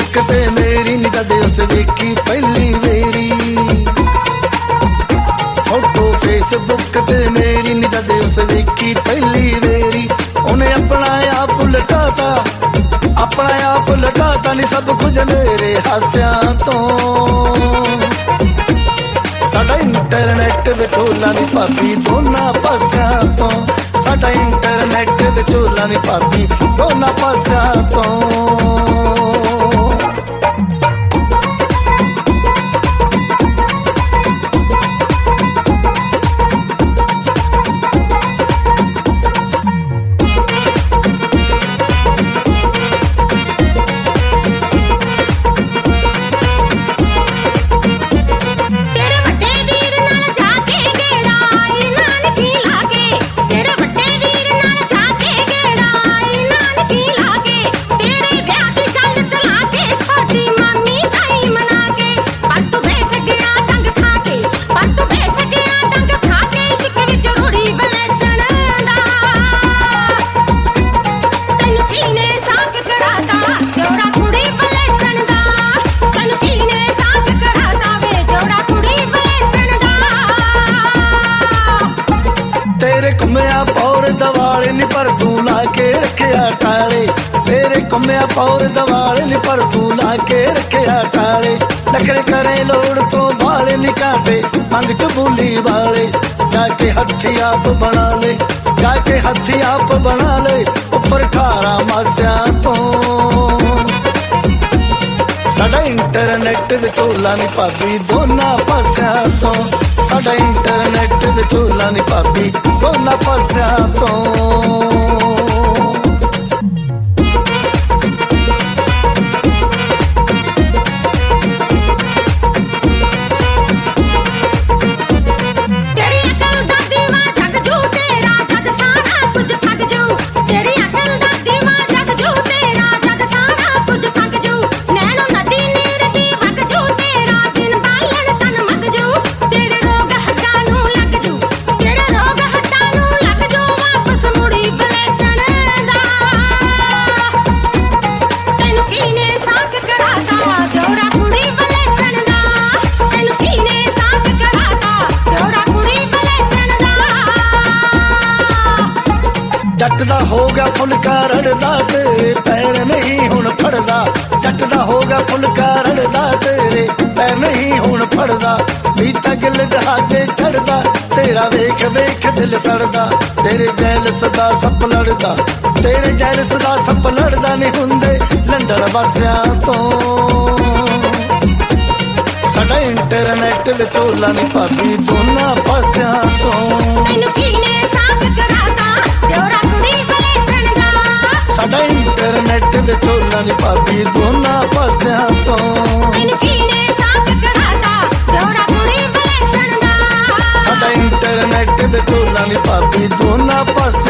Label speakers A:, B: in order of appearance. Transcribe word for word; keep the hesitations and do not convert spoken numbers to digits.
A: Facebook ते मेरी नी जद उस वेखी पहली वेरी, फोटो फेसबुक ते मेरी नी जद उस वेखी पहली वेरी। उन्हें अपना आप लटाता, अपना आप लटाता नी सब कुछ मेरे हासियां तो। साडा इंटरनेट विचोला नी भाभी दोना पासियां तो, साडा इंटरनेट विचोला नी भाभी दोना पासियां तो। तेरे घुमिया पौर दवाले नी पर तू ला के रखिया टाले, तेरे घुमिया पौर दवाले नी पर तू ला के रखिया टाले। नखरे करे लोड़ तो बाले नी काटे मंग चबूली वाले, जाके हथी आप बना ले, जाके हथी आप बना ले उपर खारा मासिया तो। साडा इंटरनेट विचोला नी भाभी दोना पासियां तो, साडा इंटरनेट विचोला नी भाभी दोना पासियां तो। जट दा हो गया फुलका रड़दा तेरे पैर नहीं हुण फड़दा, जट दा हो गया फुलका रड़दा तेरे पैर नहीं हुण फड़दा। बीता गिल दहाजे चढ़दा तेरा वेख वेख दिल सड़दा, तेरे जैलस दा सप लड़दा, तेरे जैलस दा सप लड़दा नहीं हुंदे लंडन वासियां तो। साडा इंटरनेट विचोला नी भाभी दोना पासियां तो। साडा इंटरनेट विचोला नी भाभी दोना पासियां तो। साडा इंटरनेट विचोला नी भाभी दोना पासियां